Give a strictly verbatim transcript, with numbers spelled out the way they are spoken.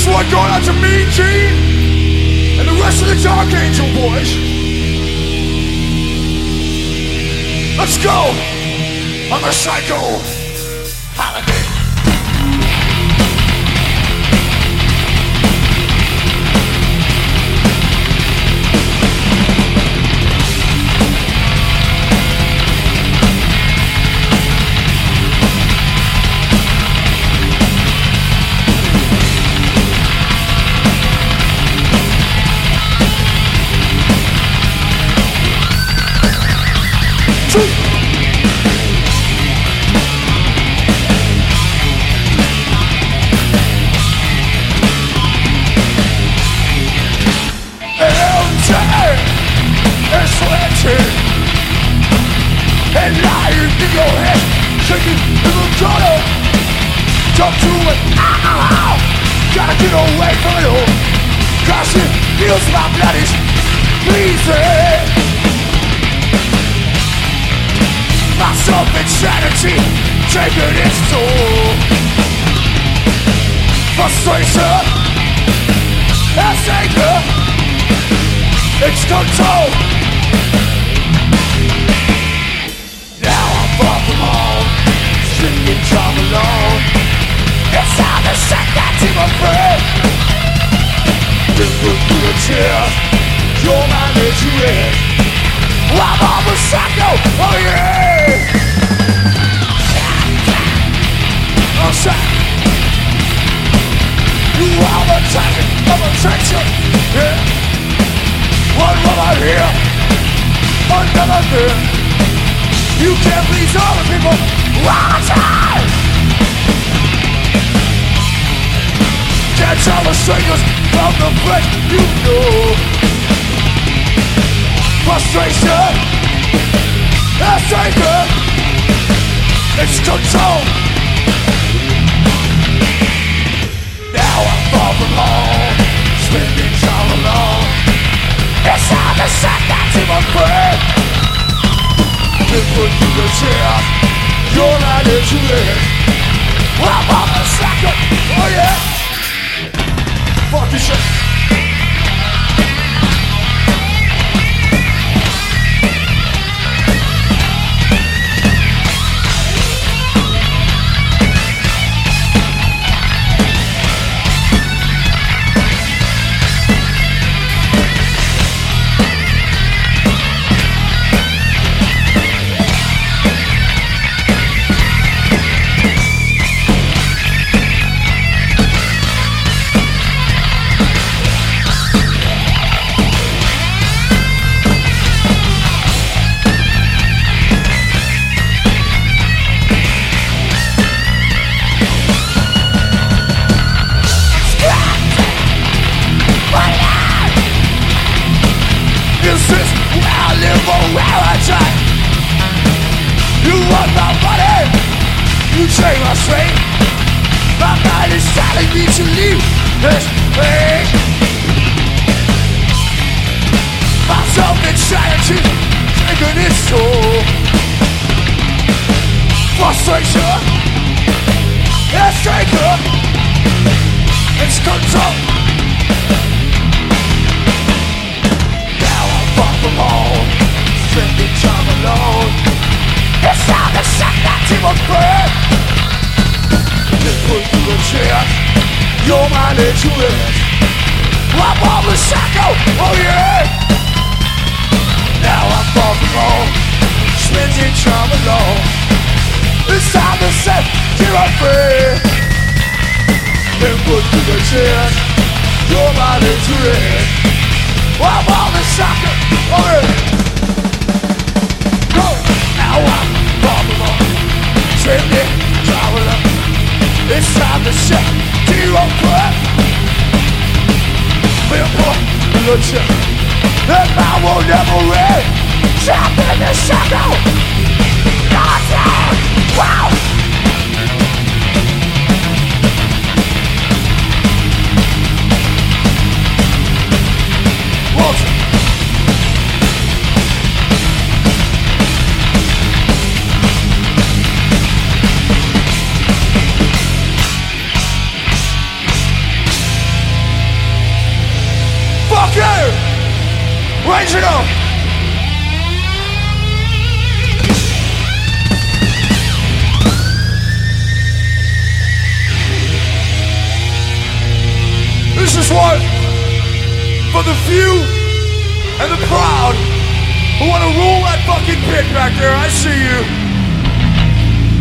This one going out to Mean Gene and the rest of the Dark Angel boys. Let's go on the Psycho Holiday. And lying in your head, shaking in the gutter. Jump to it, ow, gotta get away from it all. Cause it feels my blood is freezing. My self-insanity taking its toll. Frustration, that's anger, it's control. Far from home, drinking time alone. It's time to set that team free. You put through the tears, your mind is you in. I'm on the psycho, oh yeah. I'm sad. You are the target of attention, yeah. What will I hear? Another thing. You can't please all the people all the time. Can't tell the strangers from the friends you know. Frustration, that's anger, it's control. Now I'm far from home, spending time alone. It's time to set that team free. Put you to tears, your light is lit. I'm on the second, oh yeah. Fuck this shit. Take my strength. My mind is telling me to leave this thing. My self-insanity taking its toll. Frustration, it's anger, it's control. Now I'm far from home, spending time alone. It's time to set that team free. Put through the chair, your mind is yours. I'm on the psycho, oh yeah. Now I'm far from home, spending time alone. It's time to set zero free. Then put through the chair, your mind is yours. I'm on the psycho, oh yeah. Go, now I'm far from home, spending time alone. It's time to set zero free. We'll put the chip that I will never read. Trapped in the shadow. Nothing. Wow. Walter. Okay! Range it up! This is one for the few and the proud who want to rule that fucking pit back there. I see you.